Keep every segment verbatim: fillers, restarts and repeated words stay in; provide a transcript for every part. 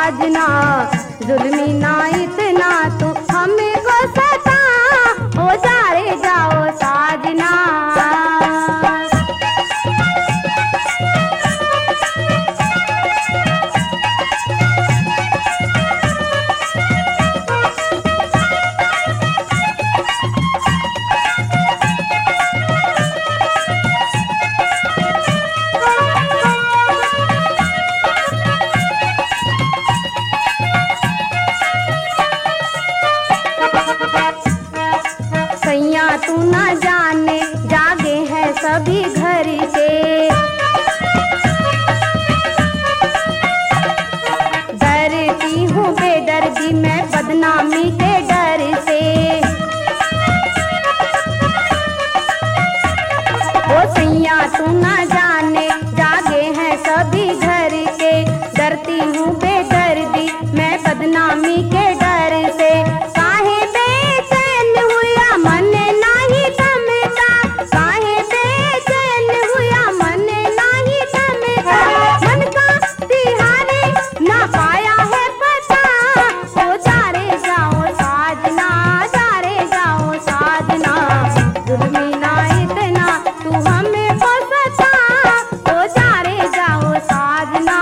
साजना, जुल्मी ना इतना तू हमें को सता, हो जा रे जाओ साजना। तू ना जाने जागे हैं सभी घर के, डरती हूँ बेदर्दी मैं बदनामी के डर से। ओ सैया तू ना जाने जागे हैं सभी घर के, डरती हूँ बेदर्दी मैं बदनामी के डर से। काहे बेचैन हुआ मन नाही थमता, काहे बेचैन हुआ मन नाही थमता, मन का तिहारे ना पाया है पता, ओ जा रे जाओ साजना, जा रे जाओ साजना, जुल्मी ना इतना तू हमें को सता, ओ जा रे जाओ साजना।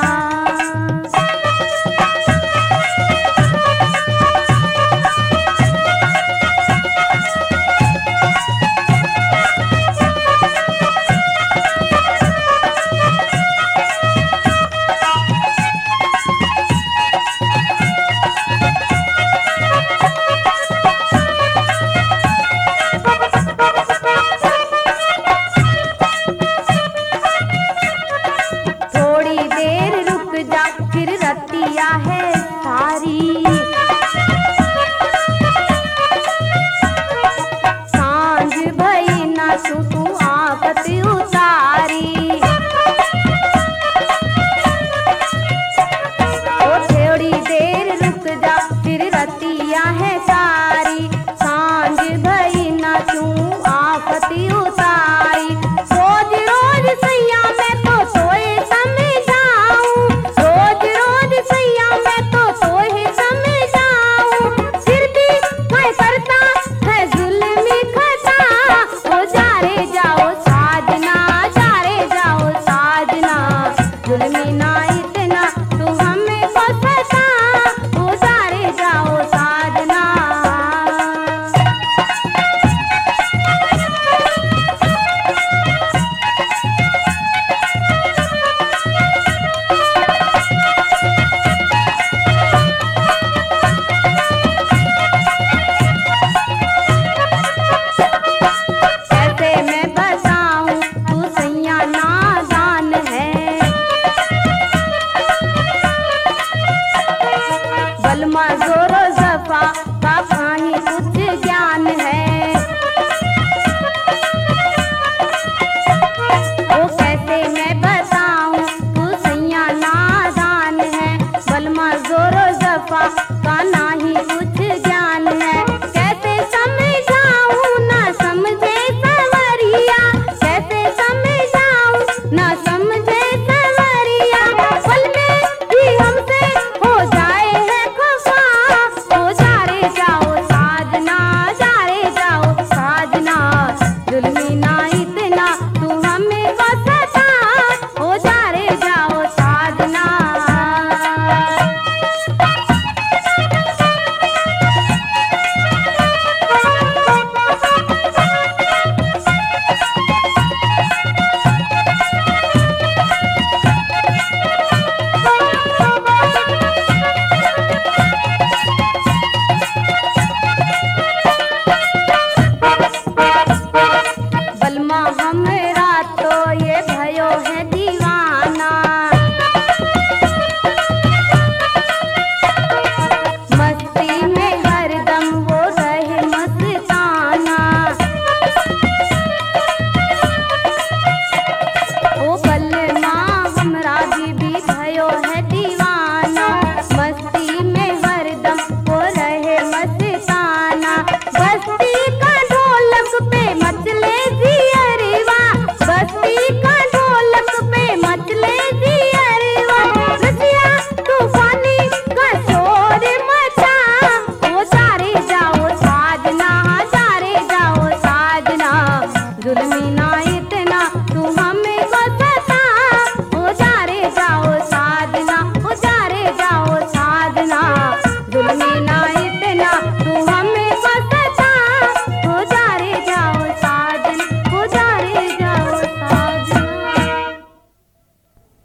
थोड़ी देर रुक जा फिर रतिया है सारी, सांझ भई ना तू तू आफत उतारी। ओ थोड़ी देर रुक जा फिर रतिया है सारी, सांझ भई ना तू आफत उतारी। रोज रोज सैया मैं तो सोए समझाऊं, रोज रोज सैया मैं तो सोए समझाऊं, फिर भी मैं करता है जुल्मी खता, ओ जा रे जाओ साजना, जा रे जाओ साजना, जुल्मी ना इतना तू हमें को सता, ओ जा रे जाओ साजना। कैसे मैं बताऊं तू सैया नादान है, बलमा जोरो जफा का कहीं कुछ ज्ञान है। ओ कैसे मैं बताऊं तू सैया नादान है, बलमा जोरो जफा का नाही कुछ ज्ञान है। कैसे समझाऊं ना समझे सवरिया, कैसे समझाऊं ना समझे सवरिया, पल में ही हमसे हो जाए है खफा, ओ जा रे जाओ साजना, जा रे जाओ साजना, जुल्मी ना इतना तू हमें को सता, ओ जा रे जाओ साजना। नाई